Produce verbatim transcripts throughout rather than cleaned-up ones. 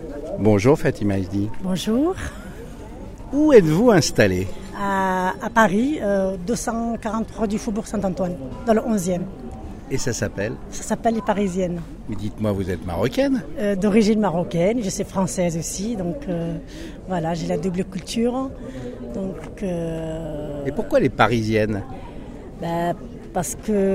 Bonjour Fatima Isdi. Bonjour. Où êtes-vous installée ? À, à Paris, euh, deux cent quarante-trois du Faubourg Saint-Antoine, dans le onzième. Et ça s'appelle ? Ça s'appelle Les Parisiennes. Mais dites-moi, vous êtes marocaine ? euh, D'origine marocaine, je suis française aussi, donc euh, voilà, j'ai la double culture. Donc, euh, Et pourquoi les Parisiennes ? ben, parce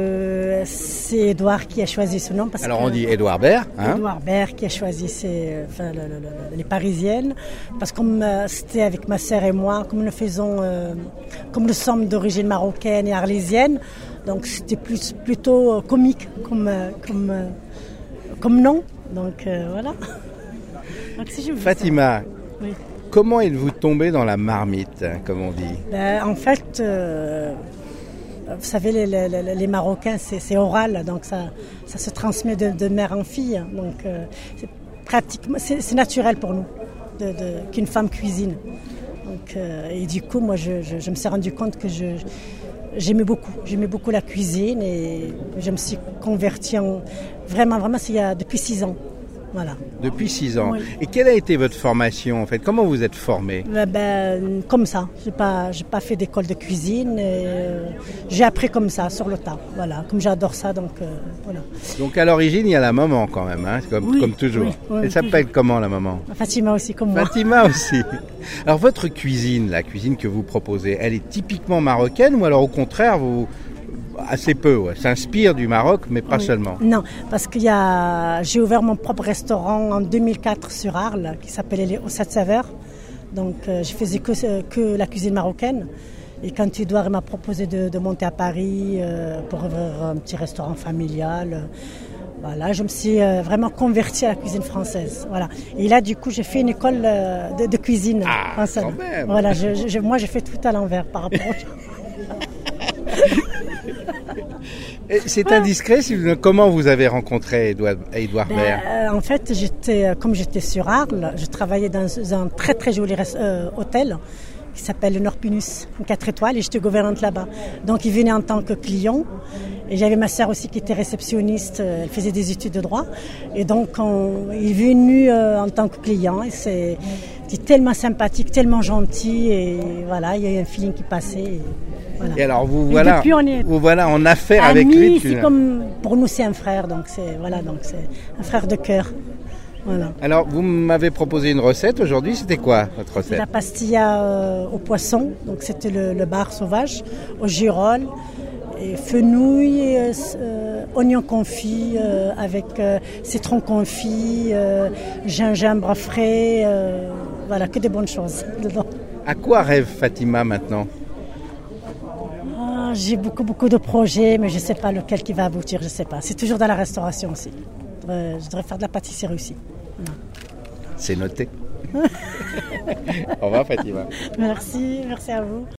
que c'est Édouard qui a choisi ce nom. Parce Alors que on dit Édouard Baird, hein ? Édouard Baird qui a choisi ces, enfin, le, le, le, les Parisiennes, parce que comme euh, c'était avec ma sœur et moi, comme nous faisons, euh, comme nous sommes d'origine marocaine et arlésienne, donc c'était plus, plutôt euh, comique comme, euh, comme, euh, comme nom. Donc euh, voilà. Donc, si je Fatima, oui. Comment êtes-vous tombée dans la marmite, hein, comme on dit ? Ben, en fait, euh, vous savez, les, les, les Marocains, c'est, c'est oral, donc ça, ça se transmet de, de mère en fille. Donc euh, c'est pratiquement, c'est, c'est naturel pour nous de, de, qu'une femme cuisine. Donc, euh, et du coup, moi, je, je, je me suis rendu compte que je, j'aimais beaucoup, j'aimais beaucoup la cuisine et je me suis convertie en vraiment, vraiment, c'est il y a depuis six ans. Voilà. Depuis six ans. Oui. Et quelle a été votre formation en fait ? Comment vous êtes formée ? Ben, ben, comme ça. J'ai pas, j'ai pas fait d'école de cuisine. Et, euh, j'ai appris comme ça, sur le tas. Voilà. Comme j'adore ça, donc euh, voilà. Donc à l'origine, il y a la maman quand même, hein, comme, Oui, comme toujours. oui, oui, Elle s'appelle toujours. comment la maman ? Fatima aussi, comme moi. Fatima aussi. Alors votre cuisine, la cuisine que vous proposez, elle est typiquement marocaine ou alors au contraire, vous assez peu, ouais, s'inspire du Maroc, mais pas Oui. seulement. Non, parce que y a, j'ai ouvert mon propre restaurant en deux mille quatre sur Arles, qui s'appelait les Aux Sept Saveurs. Donc euh, je faisais que, que la cuisine marocaine. Et quand Edouard m'a proposé de, de monter à Paris euh, pour ouvrir un petit restaurant familial, euh, voilà, je me suis euh, vraiment convertie à la cuisine française. Voilà. Et là, du coup, j'ai fait une école euh, de, de cuisine Ah, française. quand même. Voilà, je, je, moi, j'ai fait tout à l'envers par rapport au... Et c'est indiscret, si vous- comment vous avez rencontré Édouard, Édouard Ben, Baird ? euh, en fait, j'étais, euh, comme j'étais sur Arles, je travaillais dans un très très joli res- euh, hôtel qui s'appelle le Nord Pinus, une quatre étoiles, et j'étais gouvernante là-bas. Donc il venait en tant que client, et j'avais ma sœur aussi qui était réceptionniste, euh, elle faisait des études de droit, et donc on, il est venu euh, en tant que client, et c'est, c'est tellement sympathique, tellement gentil, et voilà, il y a eu un feeling qui passait. Et, voilà. Et alors vous Et voilà, depuis, on est vous voilà en affaire avec amis, lui. c'est depuis- comme pour nous c'est un frère, donc c'est voilà, donc c'est un frère de cœur. Voilà. Alors vous m'avez proposé une recette aujourd'hui, c'était quoi votre C'est recette ? la pastilla euh, au poisson, donc c'était le, le bar sauvage, au girolles, et fenouil, euh, euh, oignon confit euh, avec euh, citron confit, euh, gingembre frais, euh, voilà, que des bonnes choses dedans. À quoi rêve Fatima maintenant ? Ah, j'ai beaucoup beaucoup de projets, mais je ne sais pas lequel qui va aboutir, je ne sais pas. C'est toujours dans la restauration aussi. Je devrais, je devrais faire de la pâtisserie aussi. Voilà. C'est noté. Au revoir Fatima. Merci, merci à vous.